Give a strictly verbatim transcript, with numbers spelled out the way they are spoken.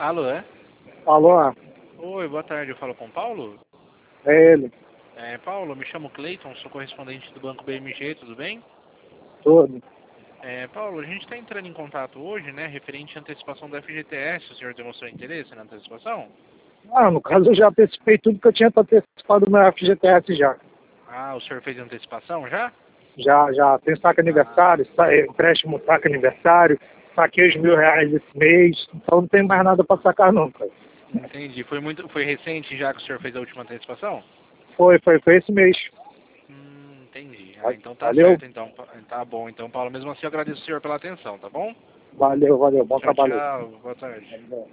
Alô, é? Alô, Oi, boa tarde, eu falo com o Paulo? é ele, É, Paulo, me chamo Cleiton, sou correspondente do Banco B M G, tudo bem? todo. É, Paulo, a gente está entrando em contato hoje, né, referente à antecipação do F G T S, o senhor demonstrou interesse na antecipação? Ah, no caso eu já antecipei tudo que eu tinha para antecipar do meu F G T S já. Ah, o senhor fez antecipação já? Já, já tem saque Ah, aniversário, sa- empréstimo saque aniversário, saquei os mil reais esse mês, então não tem mais nada para sacar não, cara. entendi. Foi muito, foi recente já que o senhor fez a última antecipação? Foi, foi, foi esse mês. Hum, entendi. Ah, então tá Valeu, certo, então. Pa- Tá bom, então, Paulo, mesmo assim eu agradeço o senhor pela atenção, tá bom? valeu, valeu, bom Tchau, trabalho tchau, boa tarde. aí.